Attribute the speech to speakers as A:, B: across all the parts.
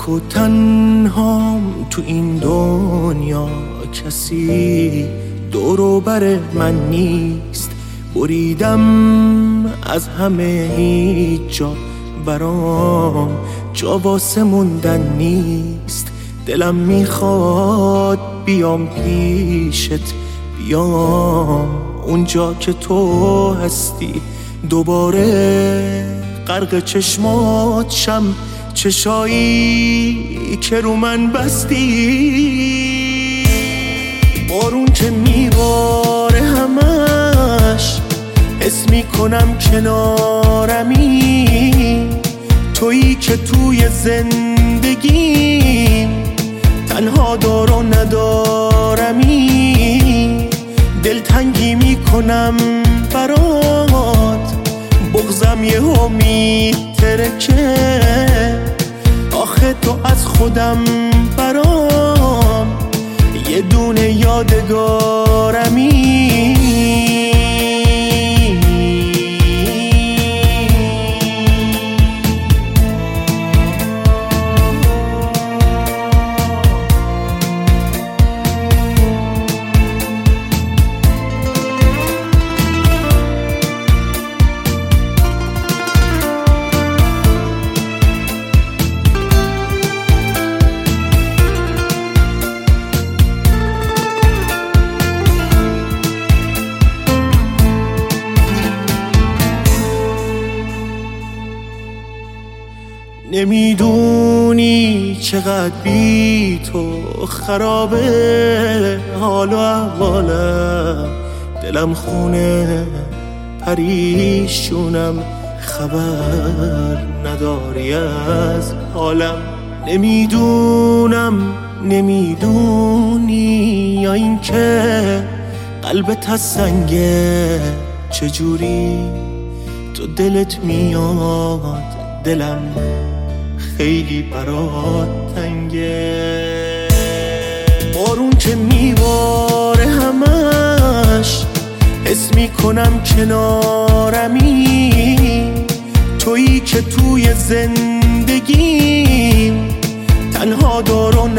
A: تو تنهام تو این دنیا، کسی دور و بر من نیست. بریدم از همه، هیچ جا برام جا واسه موندن نیست. دلم میخواد بیام پیشت، بیام اونجا که تو هستی، دوباره غرق چشمات شم، چشایی که رو من بستی. بارون که میباره همش حس میکنم کنارمی، تویی که توی زندگیم تنها دار و ندارمی. دلتنگی میکنم برات، بغضم یهو میترکه، آخه تو از خودم برام یه دونه یادگارمی. نمیدونی چقدر بی تو خرابه حال و احوالم، دلم خونه پریشونم، خبر نداری از حالم. نمیدونی یا این که قلبت از سنگه، چجوری تو دلت میاد، دلم خیلی برات تنگه. بارون که میباره همش حس میکنم کنارمی، تویی که توی زندگیم تنها دار و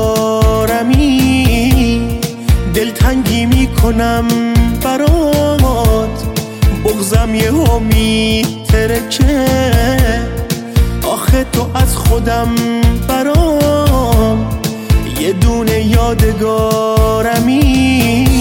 A: ندارمی. دلتنگی میکنم برات، بغضم یهو میترکه، آخه تو از خودم برام یه دونه یادگارمی.